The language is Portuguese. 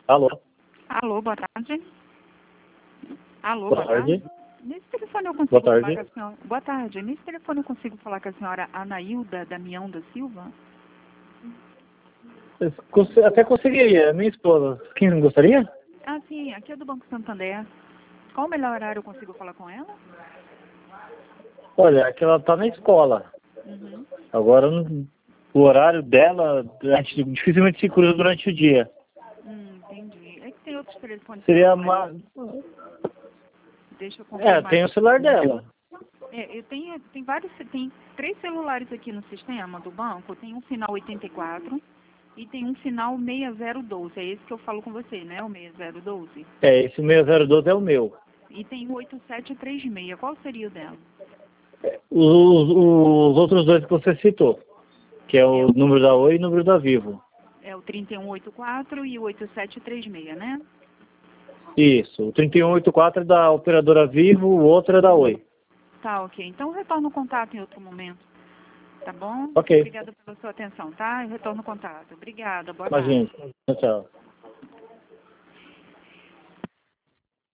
Alô? Alô, boa tarde. Alô, Boa tarde. Nesse telefone eu consigo Boa falar tarde. com a senhora... Boa tarde. Nesse telefone eu consigo falar com a senhora Anailda Damião da Silva? Até conseguiria, minha esposa. Quem gostaria? Ah, sim. Aqui é do Banco Santander. Qual o melhor horário eu consigo falar com ela? Olha, é que ela tá na escola. Uhum. Agora, o horário dela, a gente dificilmente se cruza durante o dia. Entendi. É que tem outros telefones Seria celulares. uma... Deixa eu confirmar. tem o celular dela. Tem vários, tem 3 celulares aqui no sistema do banco. Tem um final 84 e tem um final 6012. É esse que eu falo com você, né? O 6012. Esse 6012 é o meu. E tem o 8736. Qual seria o dela? Os outros dois que você citou, que é o número da Oi e o número da Vivo. É o 3184 e o 8736, né? Isso, o 3184 é da operadora Vivo, o outro é da Oi. Tá, ok. Então eu retorno o contato em outro momento. Tá bom? Ok, Obrigada pela sua atenção, tá? Eu retorno o contato. Obrigada. Boa tarde. imagina. Tchau.